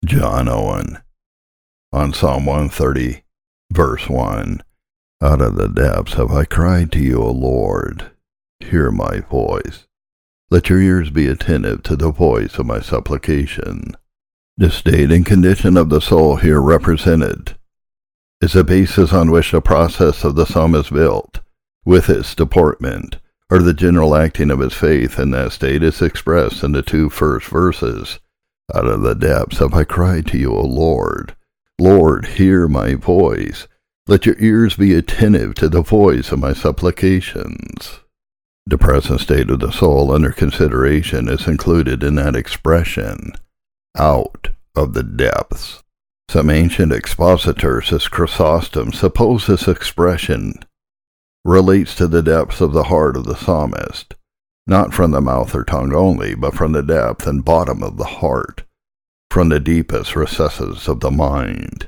John Owen, on Psalm 130, verse 1. Out of the depths have I cried to you, O Lord. Hear my voice. Let your ears be attentive to the voice of my supplication. The state and condition of the soul here represented is the basis on which the process of the psalm is built, with its deportment, or the general acting of his faith in that state is expressed in the two first verses. Out of the depths have I cried to you, O Lord. Lord, hear my voice. Let your ears be attentive to the voice of my supplications. The present state of the soul under consideration is included in that expression, out of the depths. Some ancient expositors, as Chrysostom, suppose this expression relates to the depths of the heart of the psalmist, not from the mouth or tongue only, but from the depth and bottom of the heart, from the deepest recesses of the mind.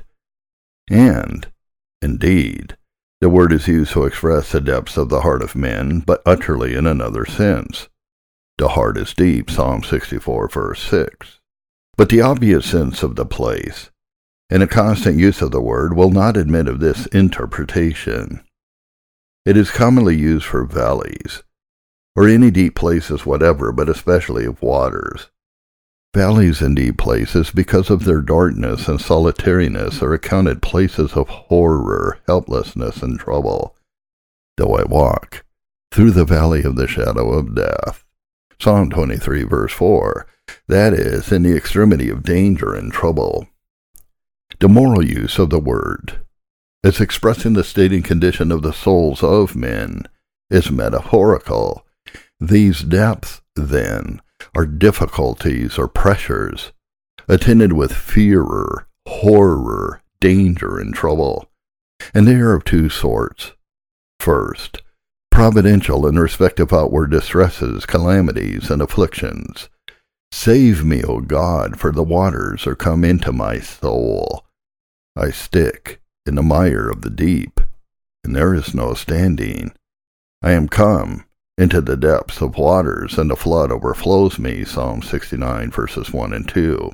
And, indeed, the word is used to express the depths of the heart of men, but utterly in another sense. The heart is deep, Psalm 64, verse 6. But the obvious sense of the place, and a constant use of the word, will not admit of this interpretation. It is commonly used for valleys, or any deep places whatever, but especially of waters. Valleys and deep places, because of their darkness and solitariness, are accounted places of horror, helplessness, and trouble. Though I walk through the valley of the shadow of death, Psalm 23, verse 4, that is, in the extremity of danger and trouble. The moral use of the word, as expressing the state and condition of the souls of men, is metaphorical. These depths, then, are difficulties or pressures, attended with fear, horror, danger, and trouble, and they are of two sorts. First, providential in respect of outward distresses, calamities, and afflictions. Save me, O God, for the waters are come into my soul. I stick in the mire of the deep, and there is no standing. I am come into the depths of waters, and the flood overflows me, Psalm 69, verses 1 and 2.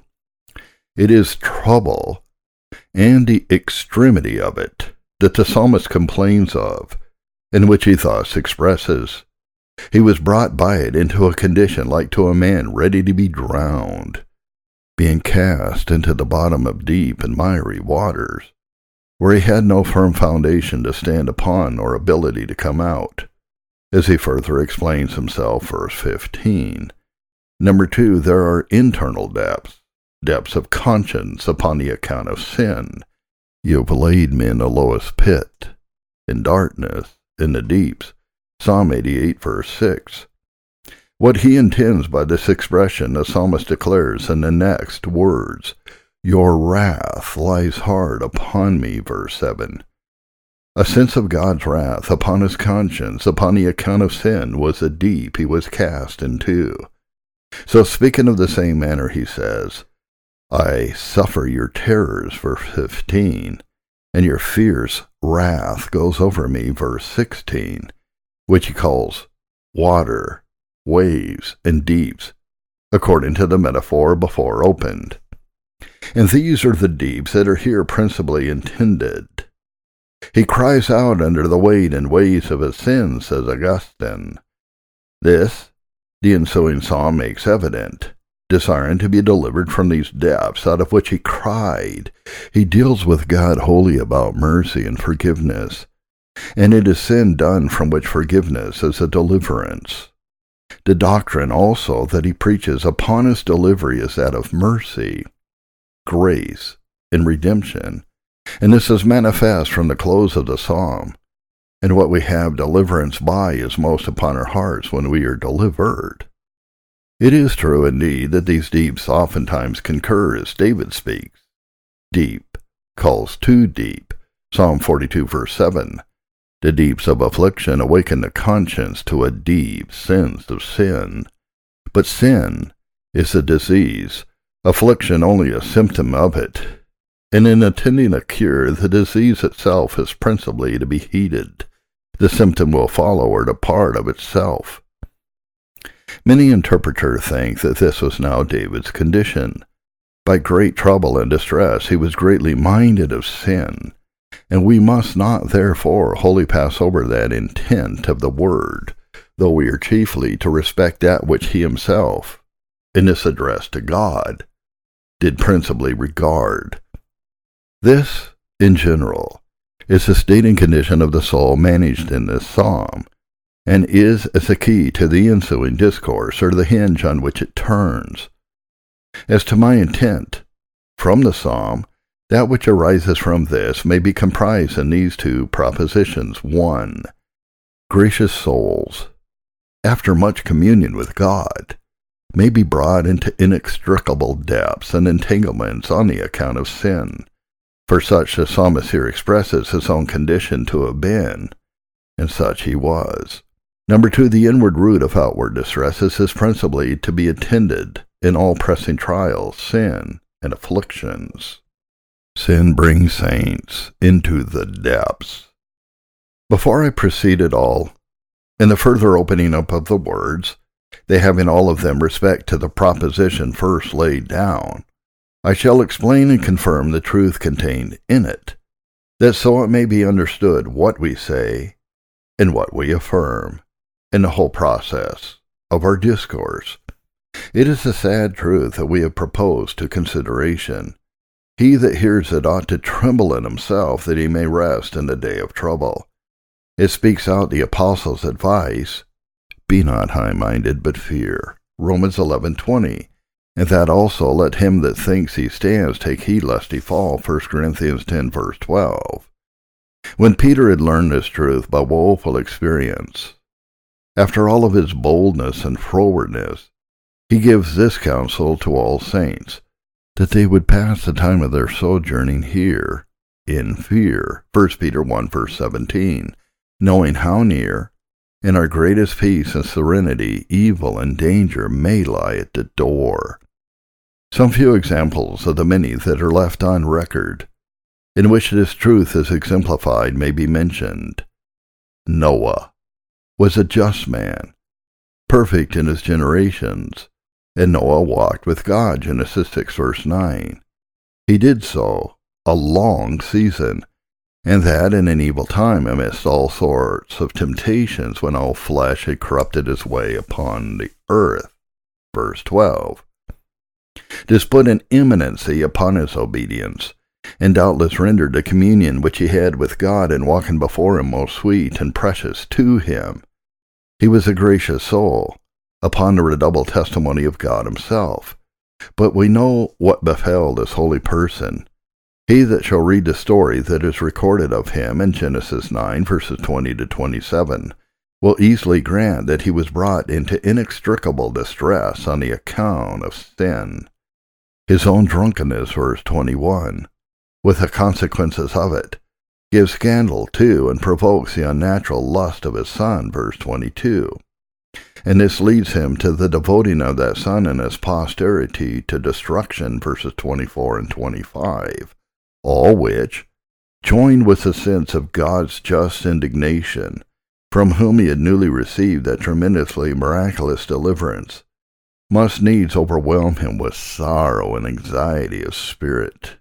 It is trouble, and the extremity of it, that the psalmist complains of, and which he thus expresses. He was brought by it into a condition like to a man ready to be drowned, being cast into the bottom of deep and miry waters, where he had no firm foundation to stand upon or ability to come out. As he further explains himself, verse 15. Number 2, there are internal depths, depths of conscience upon the account of sin. You have laid me in the lowest pit, in darkness, in the deeps, Psalm 88, verse 6. What he intends by this expression, the psalmist declares in the next words, your wrath lies hard upon me, verse 7. A sense of God's wrath upon his conscience, upon the account of sin, was the deep he was cast into. So speaking of the same manner, he says, I suffer your terrors, verse 15, and your fierce wrath goes over me, verse 16, which he calls water, waves, and deeps, according to the metaphor before opened. And these are the deeps that are here principally intended. He cries out under the weight and waves of his sins, says Augustine. This, the ensuing psalm makes evident. Desiring to be delivered from these depths out of which he cried, he deals with God wholly about mercy and forgiveness, and it is sin done from which forgiveness is a deliverance. The doctrine also that he preaches upon his delivery is that of mercy, grace, and redemption, and this is manifest from the close of the psalm, and what we have deliverance by is most upon our hearts when we are delivered. It is true indeed that these deeps oftentimes concur as David speaks. Deep calls to deep, Psalm 42, verse 7. The deeps of affliction awaken the conscience to a deep sense of sin. But sin is a disease, affliction only a symptom of it, and in attending a cure, the disease itself is principally to be heeded. The symptom will follow or depart of itself. Many interpreters think that this was now David's condition, By great trouble and distress he was greatly minded of sin, and we must not therefore wholly pass over that intent of the word, though we are chiefly to respect that which he himself, in this address to God, did principally regard. This, in general, is the state and condition of the soul managed in this psalm, and is as the key to the ensuing discourse, or the hinge on which it turns. As to my intent, from the psalm, that which arises from this may be comprised in these two propositions. 1. Gracious souls, after much communion with God, may be brought into inextricable depths and entanglements on the account of sin. For such the psalmist here expresses his own condition to have been, and such he was. 2, the inward root of outward distresses is principally to be attended in all pressing trials, sin, and afflictions. Sin brings saints into the depths. Before I proceed at all, in the further opening up of the words, they having all of them respect to the proposition first laid down, I shall explain and confirm the truth contained in it, that so it may be understood what we say and what we affirm in the whole process of our discourse. It is a sad truth that we have proposed to consideration. He that hears it ought to tremble in himself, that he may rest in the day of trouble. It speaks out the apostle's advice, be not high-minded, but fear. Romans 11:20. And that also let him that thinks he stands take heed lest he fall. 1 Corinthians 10 verse 12. When Peter had learned this truth by woeful experience, after all of his boldness and frowardness, he gives this counsel to all saints, that they would pass the time of their sojourning here in fear. 1 Peter 1 verse 17, knowing how near, in our greatest peace and serenity, evil and danger may lie at the door. Some few examples of the many that are left on record, in which this truth is exemplified, may be mentioned. Noah was a just man, perfect in his generations, and Noah walked with God, Genesis 6 verse 9. He did so a long season, and that in an evil time amidst all sorts of temptations, when all flesh had corrupted his way upon the earth. Verse 12. This put an eminency upon his obedience, and doubtless rendered the communion which he had with God in walking before him most sweet and precious to him. He was a gracious soul, upon the redoubled testimony of God himself. But we know what befell this holy person. He that shall read the story that is recorded of him in Genesis 9 verses 20 to 27 will easily grant that he was brought into inextricable distress on the account of sin. His own drunkenness, verse 21, with the consequences of it, gives scandal to and provokes the unnatural lust of his son, verse 22. And this leads him to the devoting of that son and his posterity to destruction, verses 24 and 25, all which, joined with the sense of God's just indignation, from whom he had newly received that tremendously miraculous deliverance, must needs overwhelm him with sorrow and anxiety of spirit.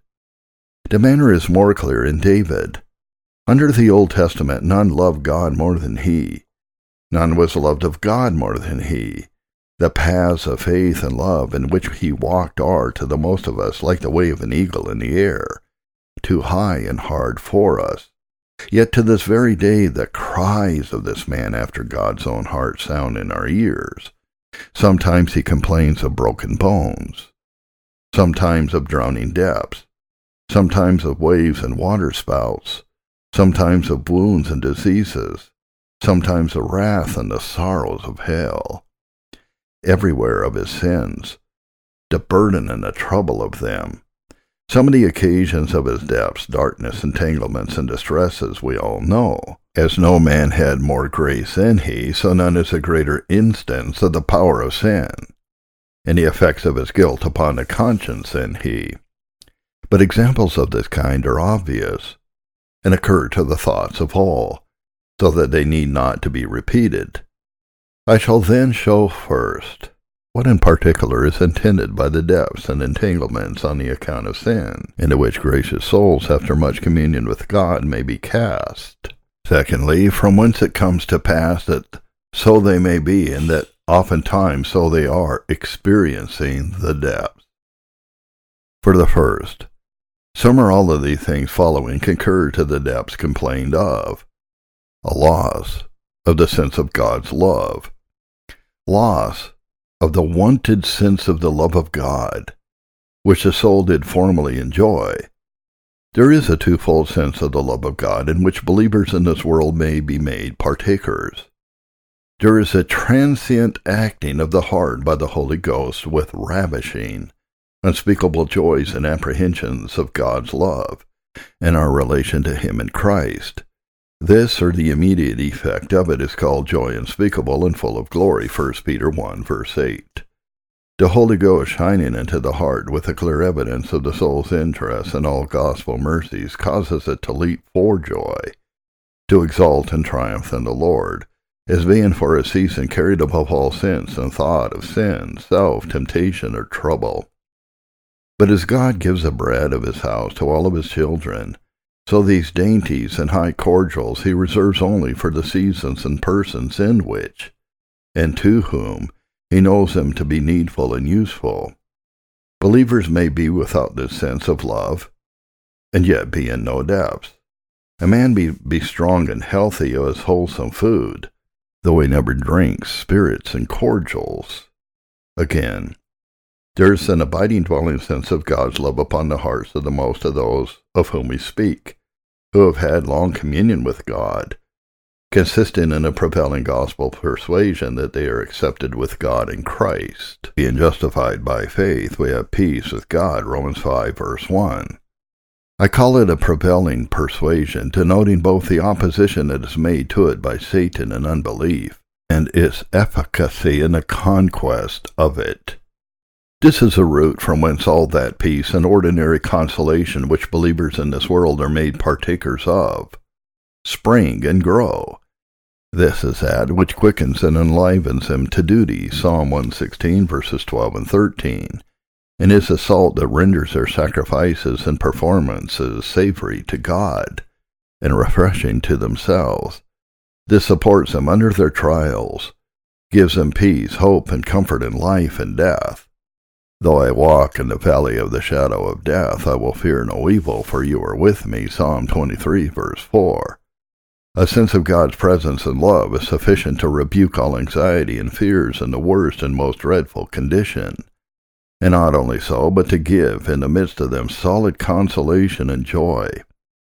The manner is more clear in David. Under the Old Testament, none loved God more than he. None was loved of God more than he. The paths of faith and love in which he walked are, to the most of us, like the way of an eagle in the air, too high and hard for us. Yet to this very day the cries of this man after God's own heart sound in our ears. Sometimes he complains of broken bones, sometimes of drowning depths, sometimes of waves and waterspouts, sometimes of wounds and diseases, sometimes of wrath and the sorrows of hell. Everywhere of his sins, the burden and the trouble of them. Some of the occasions of his depths, darkness, entanglements, and distresses we all know. As no man had more grace than he, so none is a greater instance of the power of sin, and the effects of his guilt upon the conscience than he. But examples of this kind are obvious, and occur to the thoughts of all, so that they need not to be repeated. I shall then show first What in particular is intended by the depths and entanglements on the account of sin, into which gracious souls, after much communion with God, may be cast? Secondly, from whence it comes to pass that so they may be, and that oftentimes so they are, experiencing the depths. For the first, some or all of these things following concur to the depths complained of: a loss of the sense of God's love, loss of the wanted sense of the love of God, which the soul did formerly enjoy. There is a twofold sense of the love of God in which believers in this world may be made partakers. There is a transient acting of the heart by the Holy Ghost with ravishing, unspeakable joys and apprehensions of God's love, and our relation to Him in Christ. This, or the immediate effect of it, is called joy unspeakable and full of glory, 1 Peter 1, verse 8. The Holy Ghost shining into the heart with a clear evidence of the soul's interest in all gospel mercies causes it to leap for joy, to exult and triumph in the Lord, as being for a season carried above all sense and thought of sin, self, temptation, or trouble. But as God gives the bread of His house to all of His children, so these dainties and high cordials He reserves only for the seasons and persons in which, and to whom, He knows them to be needful and useful. Believers may be without this sense of love, and yet be in no depths. A man be strong and healthy as wholesome food, though he never drinks spirits and cordials. Again, there is an abiding dwelling sense of God's love upon the hearts of the most of those of whom we speak, who have had long communion with God, consisting in a prevailing gospel persuasion that they are accepted with God in Christ. Being justified by faith, we have peace with God, Romans 5, verse 1. I call it a prevailing persuasion, denoting both the opposition that is made to it by Satan and unbelief, and its efficacy in the conquest of it. This is a root from whence all that peace and ordinary consolation which believers in this world are made partakers of spring and grow. This is that which quickens and enlivens them to duty, Psalm 116, verses 12 and 13, and is the salt that renders their sacrifices and performances savory to God, and refreshing to themselves. This supports them under their trials, gives them peace, hope, and comfort in life and death. Though I walk in the valley of the shadow of death, I will fear no evil, for you are with me, Psalm 23, verse 4. A sense of God's presence and love is sufficient to rebuke all anxiety and fears in the worst and most dreadful condition, and not only so, but to give, in the midst of them, solid consolation and joy.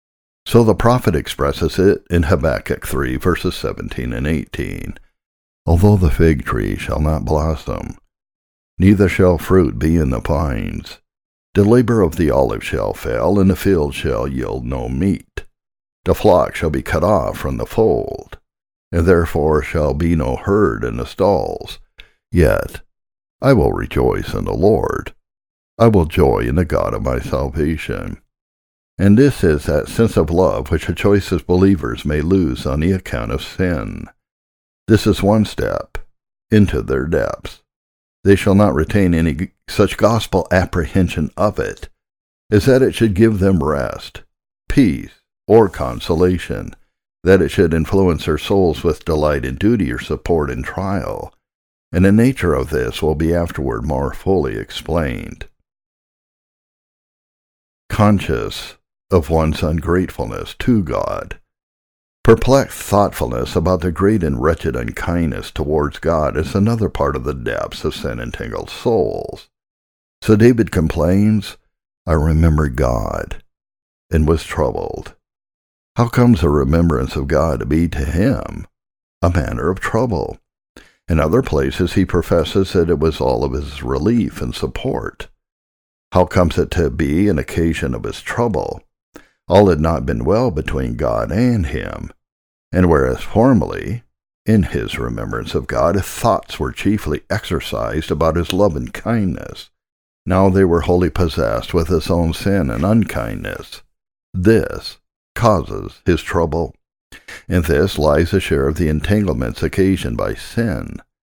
So the prophet expresses it in Habakkuk 3, verses 17 and 18. Although the fig tree shall not blossom, neither shall fruit be in the vines, the labor of the olive shall fail, and the field shall yield no meat. The flock shall be cut off from the fold, and therefore shall be no herd in the stalls. Yet I will rejoice in the Lord. I will joy in the God of my salvation. And this is that sense of love which the choicest believers may lose on the account of sin. This is one step into their depths. They shall not retain any such gospel apprehension of it, as that it should give them rest, peace, or consolation, that it should influence their souls with delight in duty or support in trial, and the nature of this will be afterward more fully explained. Conscious of one's ungratefulness to God. Perplexed thoughtfulness about the great and wretched unkindness towards God is another part of the depths of sin-entangled souls. So David complains, I remembered God, and was troubled. How comes the remembrance of God to be to him a matter of trouble? In other places he professes that it was all of his relief and support. How comes it to be an occasion of his trouble? All had not been well between God and him. And whereas formerly, in his remembrance of God, his thoughts were chiefly exercised about his love and kindness, now they were wholly possessed with his own sin and unkindness. This causes his trouble. In this lies a share of the entanglements occasioned by sin.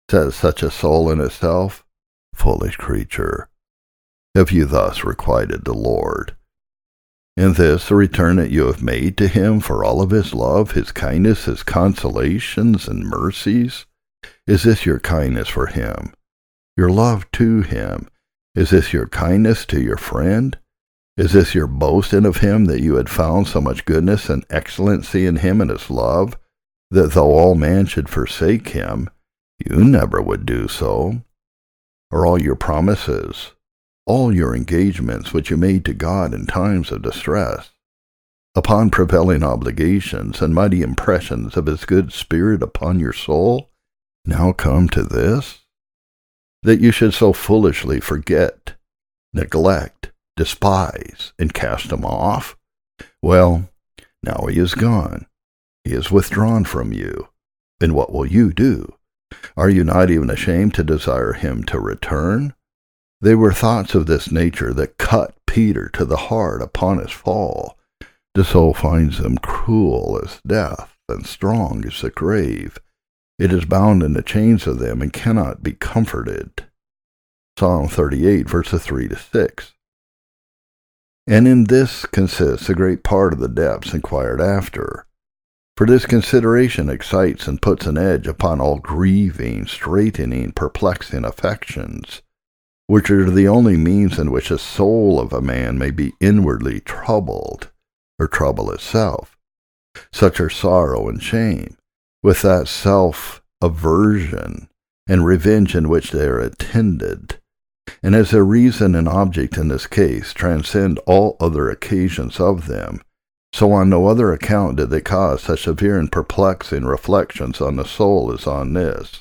Says such a soul in itself, foolish creature, have you thus requited the Lord? In this the return that you have made to him for all of his love, his kindness, his consolations and mercies? Is this your kindness for him, your love to him? Is this your kindness to your friend? Is this your boasting of him that you had found so much goodness and excellency in him and his love, that though all man should forsake him, you never would do so? Or all your promises, all your engagements which you made to God in times of distress, upon prevailing obligations and mighty impressions of his good spirit upon your soul, now come to this, that you should so foolishly forget, neglect, despise, and cast him off? Well, now he is gone. He is withdrawn from you. And what will you do? Are you not even ashamed to desire him to return? They were thoughts of this nature that cut Peter to the heart upon his fall. The soul finds them cruel as death, and strong as the grave. It is bound in the chains of them, and cannot be comforted. Psalm 38, verses 3 to 6. And in this consists a great part of the depths inquired after. For this consideration excites and puts an edge upon all grieving, straitening, perplexing affections, which are the only means in which the soul of a man may be inwardly troubled, or trouble itself. Such are sorrow and shame, with that self-aversion and revenge in which they are attended. And as their reason and object in this case transcend all other occasions of them, so on no other account did they cause such severe and perplexing reflections on the soul as on this.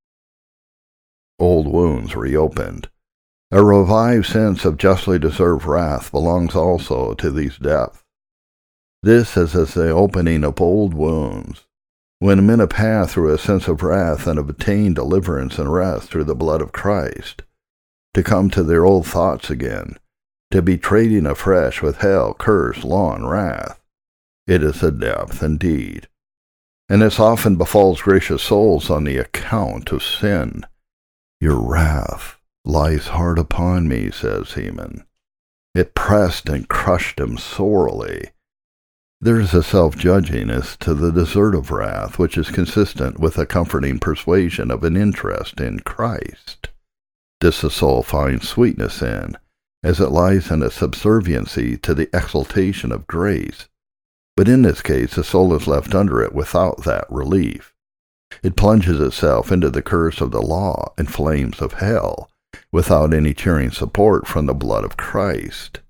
Old wounds reopened. A revived sense of justly deserved wrath belongs also to these depths. This is as the opening of old wounds, when men have passed through a sense of wrath and have obtained deliverance and rest through the blood of Christ, to come to their old thoughts again, to be trading afresh with hell, curse, law, and wrath. It is a depth indeed. And this often befalls gracious souls on the account of sin. Your wrath lies hard upon me, says Heman. It pressed and crushed him sorely. There is a self-judgingness to the desert of wrath which is consistent with a comforting persuasion of an interest in Christ. This the soul finds sweetness in, as it lies in a subserviency to the exaltation of grace. But in this case the soul is left under it without that relief. It plunges itself into the curse of the law and flames of hell, without any cheering support from the blood of Christ.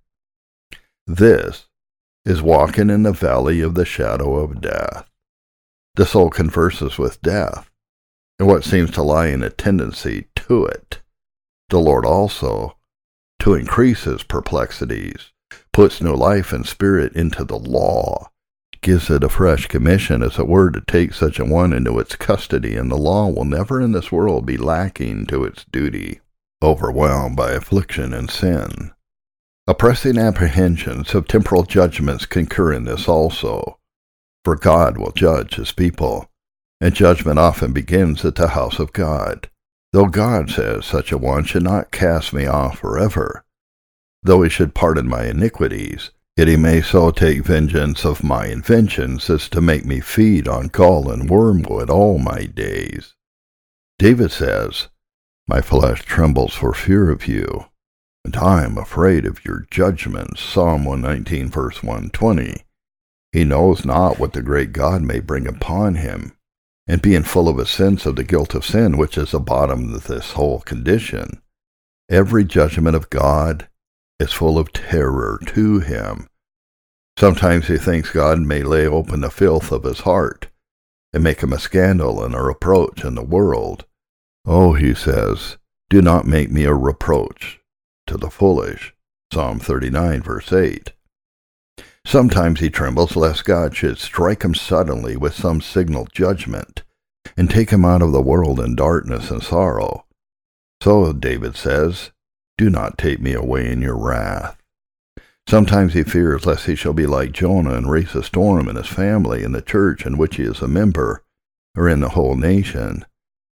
This is walking in the valley of the shadow of death. The soul converses with death, and what seems to lie in a tendency to it. The Lord also, to increase his perplexities, puts new life and spirit into the law, gives it a fresh commission, as it were, to take such a one into its custody, and the law will never in this world be lacking to its duty. Overwhelmed by affliction and sin, oppressing apprehensions of temporal judgments concur in this also, for God will judge his people, and judgment often begins at the house of God, though God says such a one should not cast me off forever. Though he should pardon my iniquities, yet he may so take vengeance of my inventions as to make me feed on gall and wormwood all my days. David says, my flesh trembles for fear of you, and I am afraid of your judgments. Psalm 119, verse 120. He knows not what the great God may bring upon him, and being full of a sense of the guilt of sin, which is the bottom of this whole condition, every judgment of God is full of terror to him. Sometimes he thinks God may lay open the filth of his heart, and make him a scandal and a reproach in the world. Oh, he says, do not make me a reproach to the foolish. Psalm 39, verse 8. Sometimes he trembles lest God should strike him suddenly with some signal judgment, and take him out of the world in darkness and sorrow. So David says, do not take me away in your wrath. Sometimes he fears lest he shall be like Jonah and raise a storm in his family, in the church in which he is a member, or in the whole nation,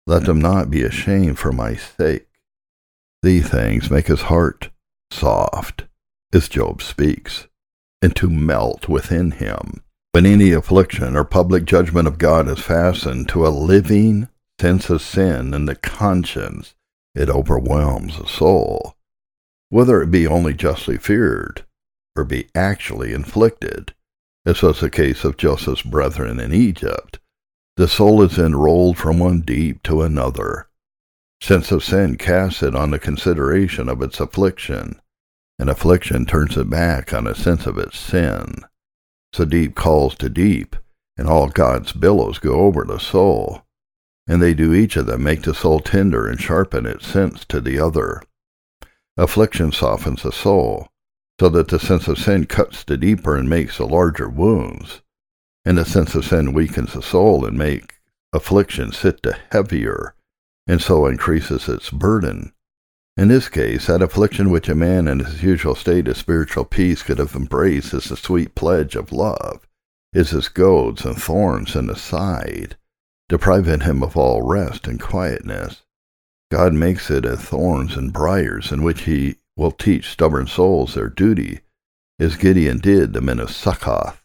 Let them not be ashamed for my sake. These things make his heart soft, as Job speaks, and to melt within him. When any affliction or public judgment of God is fastened to a living sense of sin in the conscience, it overwhelms the soul, whether it be only justly feared or be actually inflicted, as was the case of Joseph's brethren in Egypt. The soul is then rolled from one deep to another. Sense of sin casts it on the consideration of its affliction, and affliction turns it back on a sense of its sin. So deep calls to deep, and all God's billows go over the soul, and they do each of them make the soul tender and sharpen its sense to the other. Affliction softens the soul, so that the sense of sin cuts the deeper and makes the larger wounds, and the sense of sin weakens the soul and makes affliction sit the heavier, and so increases its burden. In this case, that affliction which a man in his usual state of spiritual peace could have embraced as the sweet pledge of love, is as goads and thorns in the side, depriving him of all rest and quietness. God makes it as thorns and briars, in which he will teach stubborn souls their duty, as Gideon did the men of Succoth.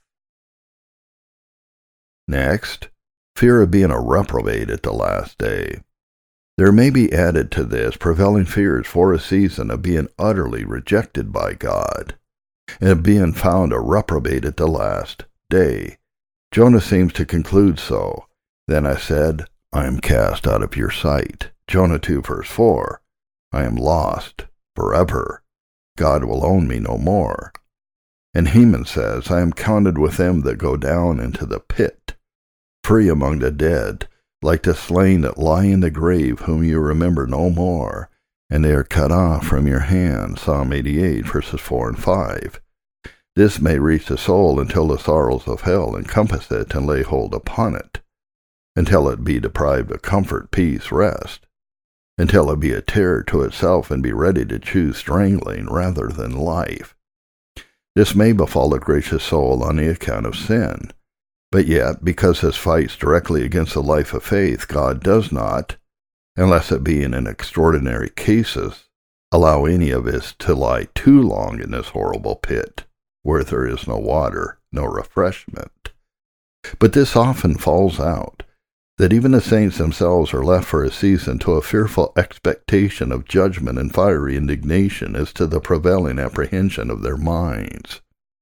Next, fear of being a reprobate at the last day. There may be added to this prevailing fears for a season of being utterly rejected by God, and of being found a reprobate at the last day. Jonah seems to conclude so. Then I said, I am cast out of your sight. Jonah 2 verse 4. I am lost forever. God will own me no more. And Heman says, I am counted with them that go down into the pit, free among the dead, like the slain that lie in the grave, whom you remember no more, and they are cut off from your hand. Psalm 88, verses 4 and 5. This may reach the soul until the sorrows of hell encompass it and lay hold upon it, until it be deprived of comfort, peace, rest, until it be a terror to itself and be ready to choose strangling rather than life. This may befall a gracious soul on the account of sin. But yet, because this fights directly against the life of faith, God does not, unless it be in extraordinary cases, allow any of us to lie too long in this horrible pit, where there is no water, no refreshment. But this often falls out, that even the saints themselves are left for a season to a fearful expectation of judgment and fiery indignation as to the prevailing apprehension of their minds.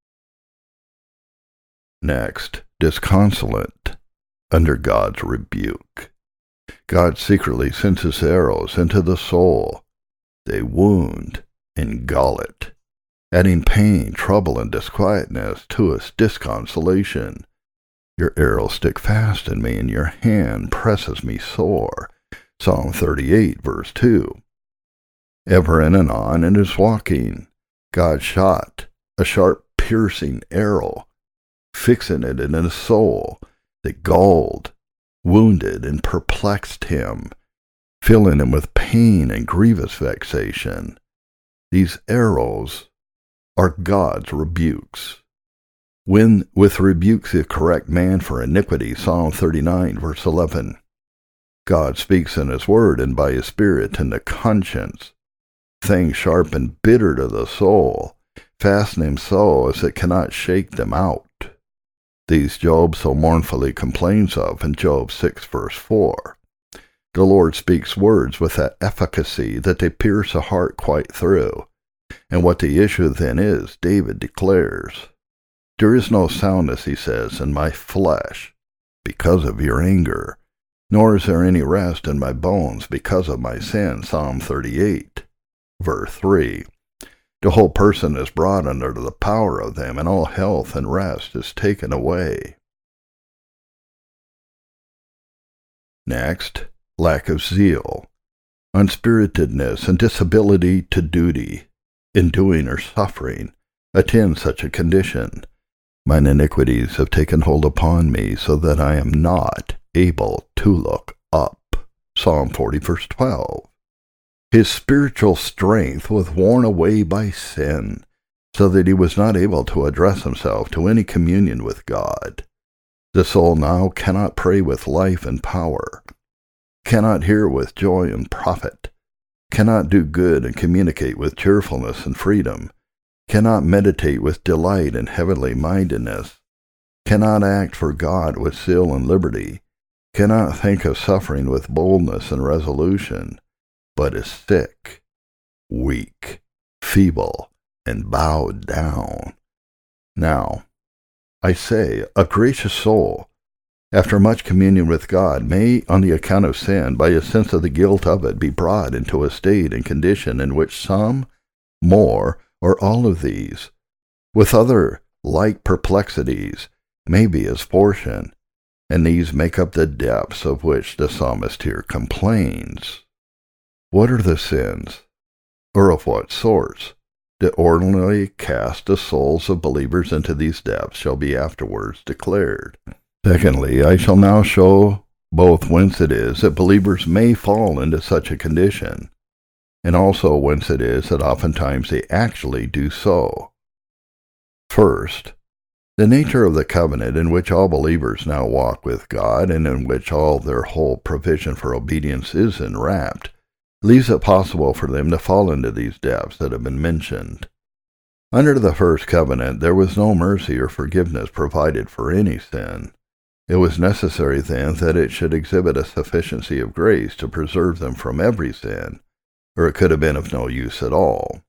Next, disconsolate under God's rebuke. God secretly sends his arrows into the soul. They wound and gall it, adding pain, trouble, and disquietness to its disconsolation. Your arrows stick fast in me, and your hand presses me sore. Psalm 38, verse 2. Ever and anon in his walking, God shot a sharp, piercing arrow, fixing it in his soul, that galled, wounded, and perplexed him, filling him with pain and grievous vexation. These arrows are God's rebukes. When with rebukes the correct man for iniquity, Psalm 39, verse 11. God speaks in his word and by his Spirit in the conscience, things sharp and bitter to the soul, fasten him so as it cannot shake them out. These Job so mournfully complains of in Job 6, verse 4. The Lord speaks words with that efficacy that they pierce a heart quite through. And what the issue then is, David declares, There is no soundness, he says, in my flesh because of your anger, nor is there any rest in my bones because of my sin. Psalm 38, verse 3. The whole person is brought under the power of them, and all health and rest is taken away. Next, lack of zeal, unspiritedness, and disability to duty, in doing or suffering, attend such a condition. Mine iniquities have taken hold upon me, so that I am not able to look up. Psalm 40, verse 12. His spiritual strength was worn away by sin, so that he was not able to address himself to any communion with God. The soul now cannot pray with life and power, cannot hear with joy and profit, cannot do good and communicate with cheerfulness and freedom, cannot meditate with delight and heavenly mindedness, cannot act for God with zeal and liberty, cannot think of suffering with boldness and resolution, but is sick, weak, feeble, and bowed down. Now, I say, a gracious soul, after much communion with God, may, on the account of sin, by a sense of the guilt of it, be brought into a state and condition in which some, more, or all of these, with other like perplexities, may be his portion, and these make up the depths of which the psalmist here complains. What are the sins, or of what sorts, that ordinarily cast the souls of believers into these depths shall be afterwards declared. Secondly, I shall now show both whence it is that believers may fall into such a condition, and also whence it is that oftentimes they actually do so. First, the nature of the covenant in which all believers now walk with God, and in which all their whole provision for obedience is enwrapped, leaves it possible for them to fall into these depths that have been mentioned. Under the first covenant, there was no mercy or forgiveness provided for any sin. It was necessary, then, that it should exhibit a sufficiency of grace to preserve them from every sin, or it could have been of no use at all.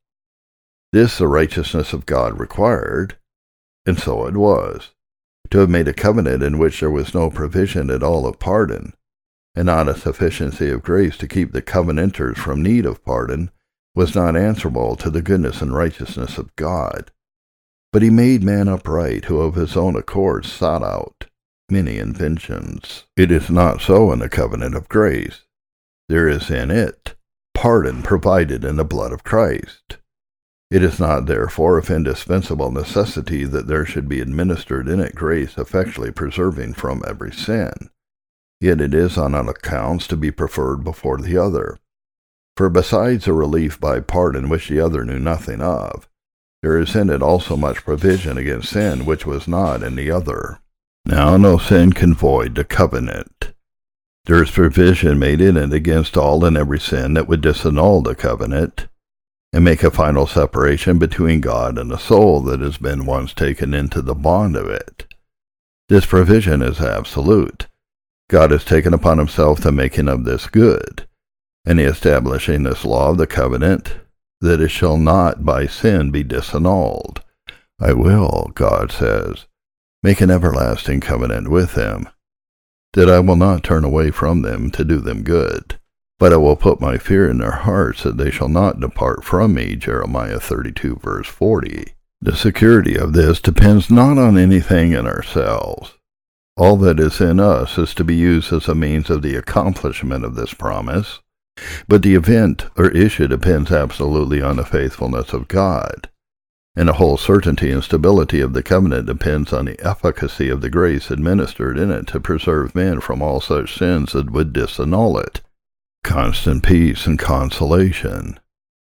This the righteousness of God required, and so it was. To have made a covenant in which there was no provision at all of pardon, and not a sufficiency of grace to keep the covenanters from need of pardon, was not answerable to the goodness and righteousness of God. But he made man upright, who of his own accord sought out many inventions. It is not so in the covenant of grace. There is in it pardon provided in the blood of Christ. It is not, therefore, of indispensable necessity that there should be administered in it grace effectually preserving from every sin. Yet it is on all accounts to be preferred before the other. For besides a relief by pardon which the other knew nothing of, there is in it also much provision against sin which was not in the other. Now no sin can void the covenant. There is provision made in it against all and every sin that would disannul the covenant, and make a final separation between God and the soul that has been once taken into the bond of it. This provision is absolute. God has taken upon himself the making of this good, and he establishing this law of the covenant, that it shall not by sin be disannulled. I will, God says, make an everlasting covenant with them, that I will not turn away from them to do them good, but I will put my fear in their hearts that they shall not depart from me, Jeremiah 32, verse 40. The security of this depends not on anything in ourselves. All that is in us is to be used as a means of the accomplishment of this promise, but the event or issue depends absolutely on the faithfulness of God, and the whole certainty and stability of the covenant depends on the efficacy of the grace administered in it to preserve men from all such sins that would disannul it. Constant peace and consolation.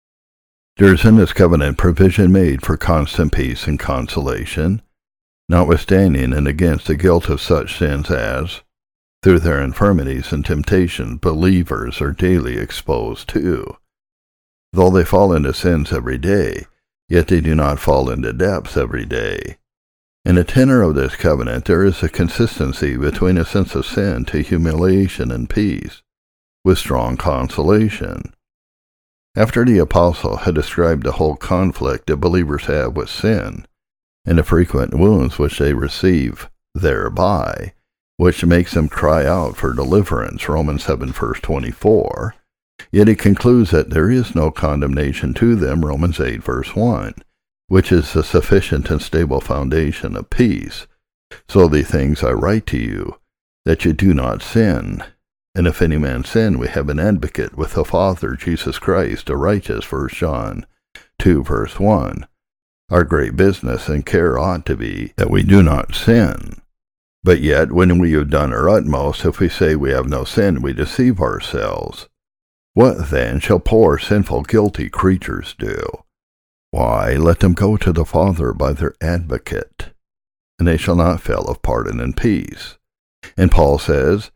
There is in this covenant provision made for constant peace and consolation, notwithstanding and against the guilt of such sins as, through their infirmities and temptations, believers are daily exposed to. Though they fall into sins every day, yet they do not fall into depths every day. In the tenor of this covenant there is a consistency between a sense of sin to humiliation and peace, with strong consolation. After the apostle had described the whole conflict that believers have with sin, and the frequent wounds which they receive thereby, which makes them cry out for deliverance, Romans 7, verse 24, yet he concludes that there is no condemnation to them, Romans 8, verse 1, which is the sufficient and stable foundation of peace. So the things I write to you, that you do not sin. And if any man sin, we have an advocate with the Father, Jesus Christ, the righteous, 1 John 2, verse 1. Our great business and care ought to be that we do not sin. But yet, when we have done our utmost, if we say we have no sin, we deceive ourselves. What then shall poor, sinful, guilty creatures do? Why, let them go to the Father by their advocate, and they shall not fail of pardon and peace. And Paul says,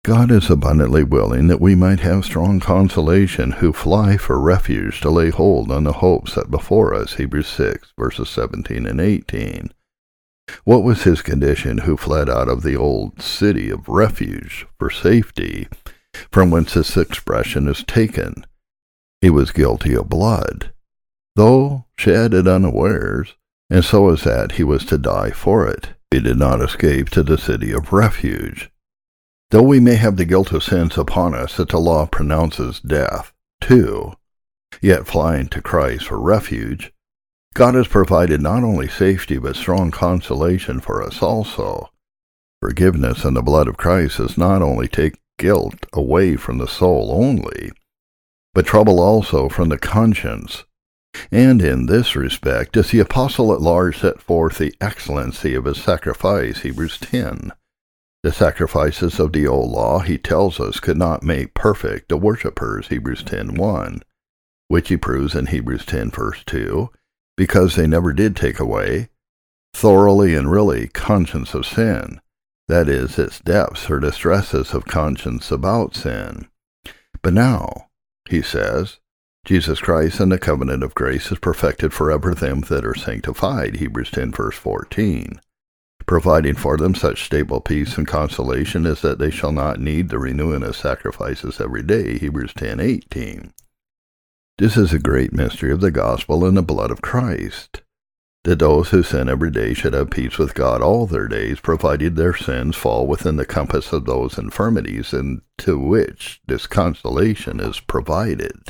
God is abundantly willing that we might have strong consolation who fly for refuge to lay hold on the hope set before us. Hebrews 6, verses 17 and 18. What was his condition who fled out of the old city of refuge for safety, from whence this expression is taken? He was guilty of blood, though shed at unawares, and so is that he was to die for it. He did not escape to the city of refuge. Though we may have the guilt of sins upon us that the law pronounces death, too, yet flying to Christ for refuge, God has provided not only safety but strong consolation for us also. Forgiveness in the blood of Christ does not only take guilt away from the soul only, but trouble also from the conscience. And in this respect does the apostle at large set forth the excellency of his sacrifice, Hebrews 10. The sacrifices of the old law, he tells us, could not make perfect the worshippers, Hebrews 10:1, which he proves in Hebrews 10, verse 2, because they never did take away, thoroughly and really, conscience of sin, that is, its depths or distresses of conscience about sin. But now, he says, Jesus Christ in the covenant of grace is perfected forever them that are sanctified, Hebrews 10, verse 14, providing for them such stable peace and consolation as that they shall not need the renewing of sacrifices every day, Hebrews 10:18. This is a great mystery of the gospel and the blood of Christ, that those who sin every day should have peace with God all their days, provided their sins fall within the compass of those infirmities into which this consolation is provided.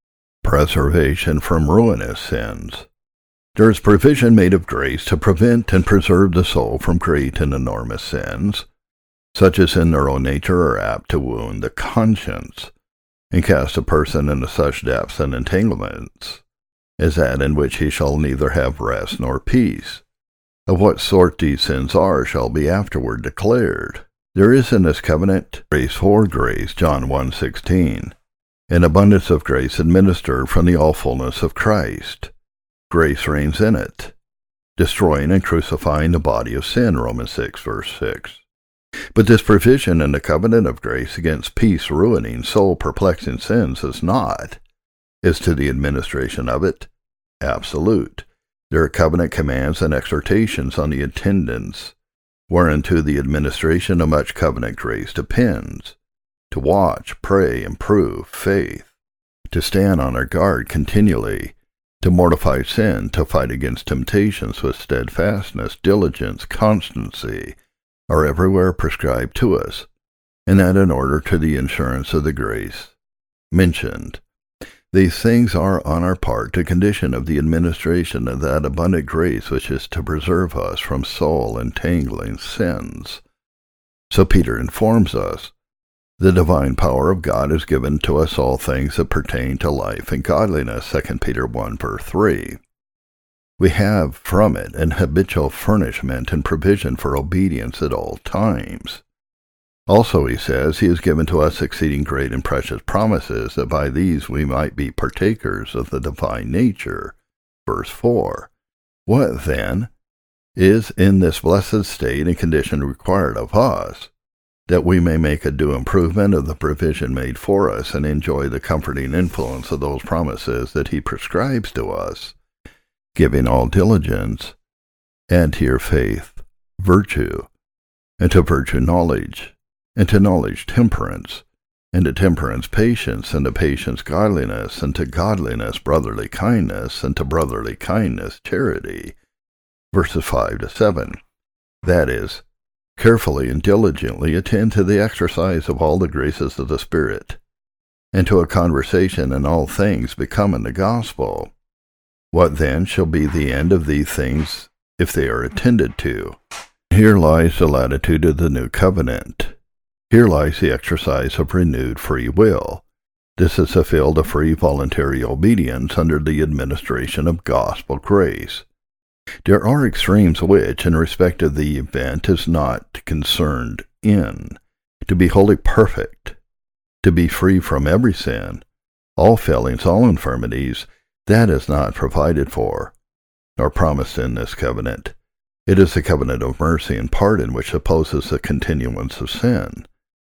Preservation from ruinous sins. There is provision made of grace to prevent and preserve the soul from great and enormous sins, such as in their own nature are apt to wound the conscience, and cast a person into such depths and entanglements as that in which he shall neither have rest nor peace. Of what sort these sins are shall be afterward declared. There is in this covenant grace for grace, John 1:16, an abundance of grace administered from the all fullness of Christ. Grace reigns in it, destroying and crucifying the body of sin, Romans 6, verse 6. But this provision in the covenant of grace against peace-ruining, soul-perplexing sins is not, as to the administration of it, absolute. There are covenant commands and exhortations on the attendance, whereunto the administration of much covenant grace depends, to watch, pray, improve faith, to stand on our guard continually, to mortify sin, to fight against temptations with steadfastness, diligence, constancy, are everywhere prescribed to us, and that in order to the insurance of the grace mentioned. These things are on our part the condition of the administration of that abundant grace which is to preserve us from soul-entangling sins. So Peter informs us, the divine power of God is given to us all things that pertain to life and godliness, 2 Peter 1, verse 3. We have from it an habitual furnishment and provision for obedience at all times. Also, he says, he has given to us exceeding great and precious promises, that by these we might be partakers of the divine nature. Verse 4. What, then, is in this blessed state and condition required of us, that we may make a due improvement of the provision made for us and enjoy the comforting influence of those promises that he prescribes to us, giving all diligence, add to your faith virtue, and to virtue knowledge, and to knowledge temperance, and to temperance patience, and to patience godliness, and to godliness brotherly kindness, and to brotherly kindness charity. Verses 5 to 7. That is, carefully and diligently attend to the exercise of all the graces of the Spirit, and to a conversation in all things becoming the gospel. What then shall be the end of these things if they are attended to? Here lies the latitude of the new covenant. Here lies the exercise of renewed free will. This is the field of free voluntary obedience under the administration of gospel grace. There are extremes which, in respect of the event, is not concerned in, to be wholly perfect, to be free from every sin, all failings, all infirmities, that is not provided for, nor promised in this covenant. It is the covenant of mercy and pardon which opposes the continuance of sin.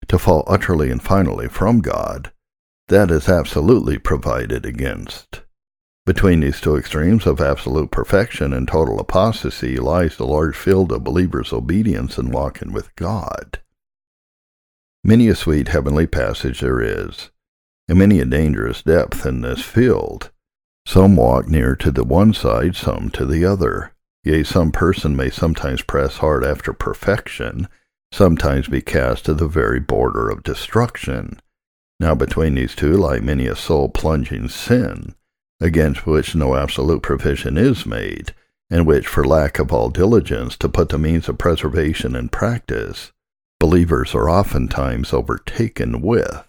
to fall utterly and finally from God, that is absolutely provided against. Between these two extremes of absolute perfection and total apostasy lies the large field of believers' obedience and walking with God. Many a sweet heavenly passage there is, and many a dangerous depth in this field. Some walk near to the one side, some to the other. Yea, some person may sometimes press hard after perfection, sometimes be cast to the very border of destruction. Now between these two lie many a soul-plunging sin, against which no absolute provision is made, and which, for lack of all diligence to put the means of preservation in practice, believers are oftentimes overtaken with.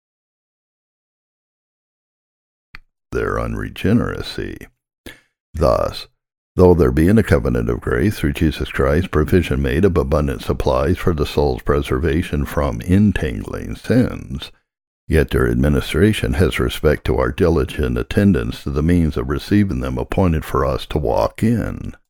Their unregeneracy. Thus, though there be in the covenant of grace through Jesus Christ provision made of abundant supplies for the soul's preservation from entangling sins, yet their administration has respect to our diligent attendance to the means of receiving them appointed for us to walk in.